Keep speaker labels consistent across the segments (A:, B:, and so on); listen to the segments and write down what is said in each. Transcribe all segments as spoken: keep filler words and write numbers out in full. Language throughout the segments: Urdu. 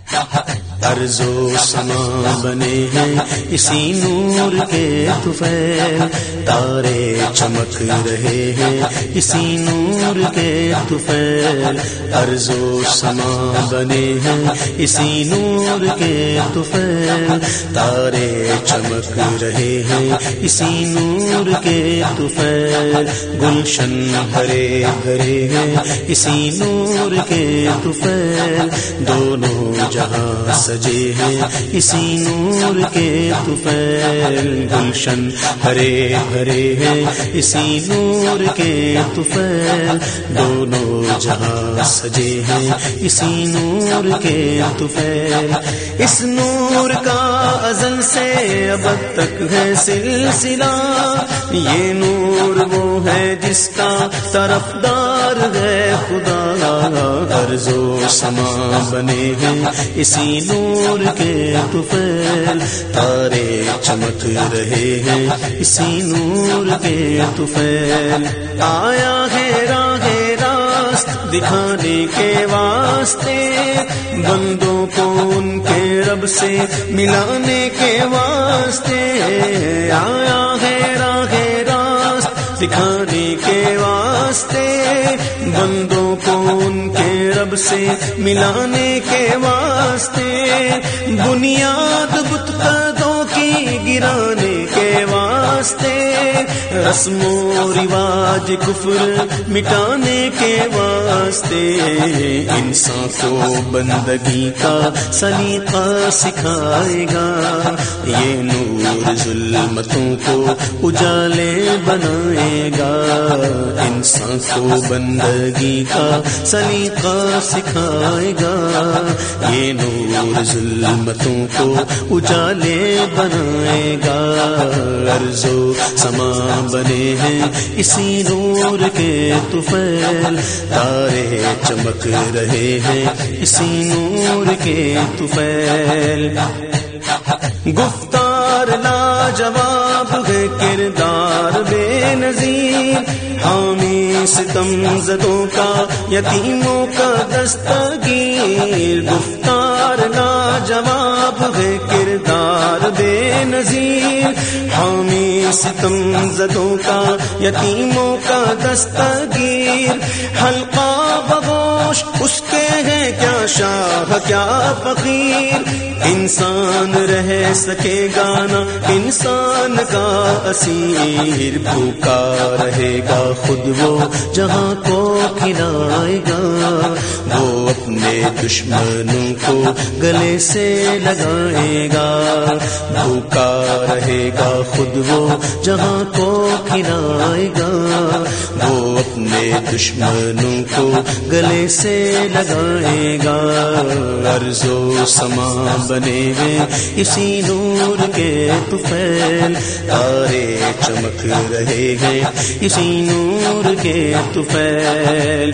A: ارض و سما بنے ہیں اسی نور کے طفیل، تارے چمک رہے ہیں اسی نور کے طفیل، ارض و سما بنے ہیں اسی نور کے طفیل، تارے چمک رہے ہیں اسی نور کے طفیل، گلشن ہرے بھرے ہیں اسی نور کے طفیل، دونوں جہاں سجے ہیں اسی نور کے طفیل، گلشن ہرے بھرے ہیں اسی نور کے طفیل، دونوں جہاں سجے ہیں اسی نور کے طفیل، اس نور کا ازل سے ابد تک ہے سلسلہ، یہ نور وہ ہے جس کا طرفدار ہے خدا، ارض و سما بنے ہیں اسی نور کے طفیل، تارے چمک رہے ہیں اسی نور کے طفیل، آیا ہے راہ راست دکھانے کے واسطے، بندوں کو ان کے رب سے ملانے کے واسطے، آیا ہے راہ راست دکھانے کے واسطے، بندوں کو ان کے رب سے ملانے کے واسطے، بنیاد بت قدوں کی گرانے کے واسطے، رسم و رواج کفر مٹانے کے واسطے، انسان کو بندگی کا سلیقہ سکھائے گا، یہ نور ظلمتوں کو اجالے بنائے گا، انسان کو بندگی کا سلیقہ سکھائے گا، یہ نور ظلمتوں کو اجالے بنائے گا، ارض و سما بنے ہیں اسی نور کے طفیل، تارے چمک رہے ہیں اسی نور کے طفیل، گفتار لاجواب ہے کردار بے نظیر، حامی ستم زدوں کا یتیموں کا دستگیر، گفتار لاجواب ہے کردار بے نظیر، حامی ستم زدوں کا یتیموں کا دستگیر، حلقہ بغوش اس کے ہے کیا شاہ کیا فقیر، انسان رہ سکے گا نا انسان کا اسیر، بھوکا رہے گا خود وہ جہاں کو کھلائے گا، وہ اپنے دشمنوں کو گلے سے لگائے گا، بھوکا رہے گا خود وہ جہاں کو کھلائے گا، وہ اپنے دشمنوں کو گلے سے لگائے گا، ارض و سما بنے ہیں اسی نور کے طفیل، تارے چمک رہے ہیں اسی نور کے طفیل،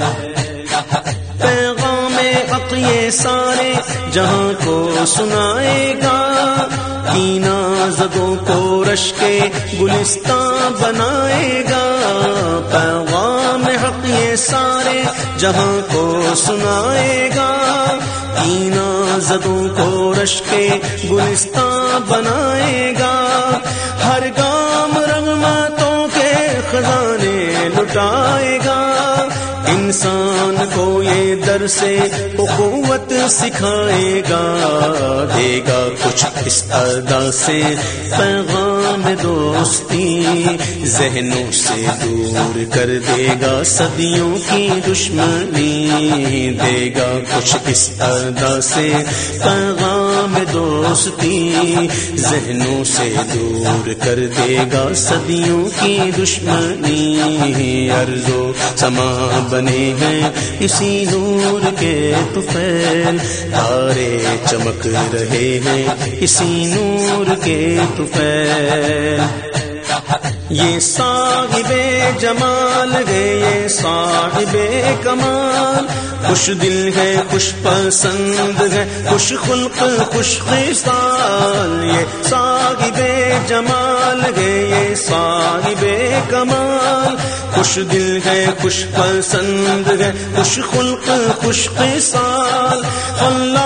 A: پیغام حق یہ سارے جہاں کو سنائے گا، کینہ زدوں کو رش کے گلستان بنائے گا، پیغام حق یہ سارے جہاں کو سنائے گا، کینہ زدوں کو رش کے گلستان بنائے گا، ہر گام رحمتوں کے خزانے لٹائے گا، انسان کو یہ در سے اخوت سکھائے گا، دے گا کچھ اس ادا سے پیغام دوستی، ذہنوں سے دور کر دے گا صدیوں کی دشمنی، دے گا کچھ اس ادا سے پیغام دوستی، ذہنوں سے دور کر دے گا صدیوں کی دشمنی، ارض و سما بنے ہیں اسی نور کے طفیل، تارے چمک رہے ہیں اسی نور کے طفیل، یہ صاحب جمال ہے یہ صاحب کمال، خوش دل ہے خوش پسند ہے خوش خلق خوش خصال، یہ صاحب جمال ہے یہ صاحب کمال، خوش دل ہے خوش پسند ہے خوش خلق خوش خصال، اللہ پہ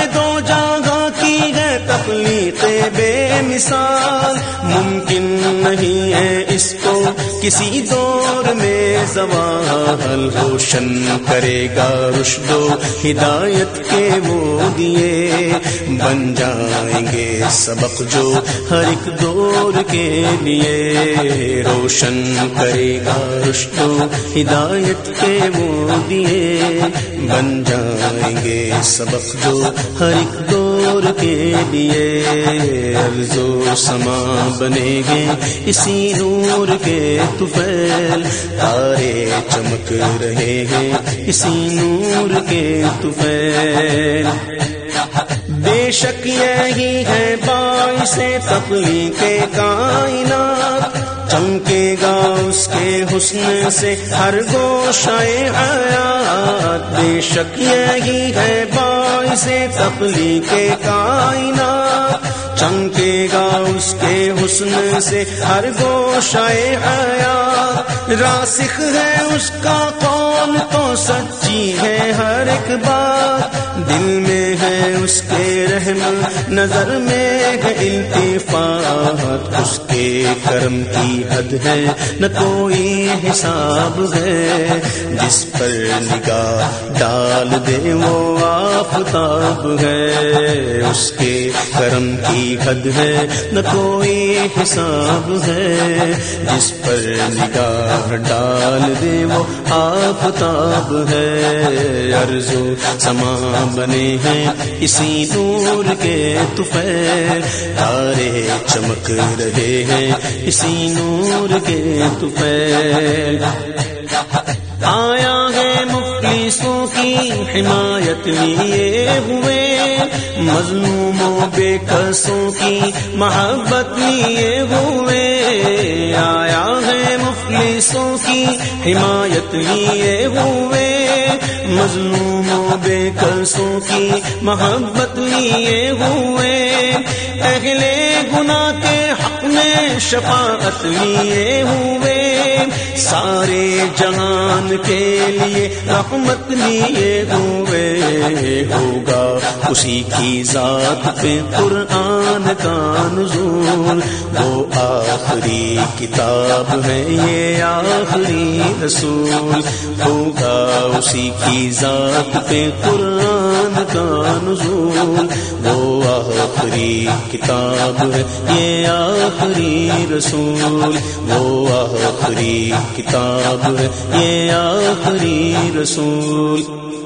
A: دو جہاں کی ہے تخلیق بے مثال، ممکن نہیں ہے اس کو کسی دور میں زوال، روشن کرے گا رشد و ہدایت کے وہ دیے، بن جائیں گے سبق جو ہر ایک دور کے لیے، روشن کرے گا رشد و ہدایت کے وہ دیے، بن جائیں گے سبق جو ہر ایک دور کے لیے، ارض و سما بنے گے اسی نور کے طفیل، تارے چمک رہے ہیں اسی نور کے طفیل، بے شک یہی ہے باعث تخلیق کائنات، چمکے گا اس کے حسن سے ہر گوشہ حیات، بے شک یہی ہے باعث تخلیق کائنات، چمکے گا اس کے حسن سے ہر گوشہ حیات، راسخ ہے اس کا قول تو سچی ہے ہر ایک بات، دل میں ہے اس کے رحم نظر میں ہے التفات، اس کے کرم کی حد ہے نہ کوئی حساب ہے، جس پر نگاہ ڈال دے وہ آفتاب ہے، اس کے کرم کی حد ہے نہ کوئی حساب ہے، جس پر نگاہ ڈال دے وہ آفتاب ہے، ارض و سما بنے ہیں اسی نور کے طفیل، تارے چمک رہے ہیں اسی نور کے طفیل، آیا ہے مفلسوں کی حمایت لیے ہوئے، مظلوموں بے کسوں کی محبت لیے ہوئے، آیا ہے مفلسوں کی حمایت لیے ہوئے، مظلوموں بے کسوں کی محبت لیے ہوئے، اہل گناہ کے حق میں شفاعت لیے ہوئے، سارے جہان کے لیے رحمت لیے ہوئے، ہوگا اسی کی ذات پہ قرآن کا نزول، وہ آخری کتاب ہے یہ آخری رسول، ہوگا اسی کی ذات پہ قرآن کا نزول، وہ آخری کتاب ہے یہ آخری رسول، وہ آخری کتاب ہے یہ آخری رسول۔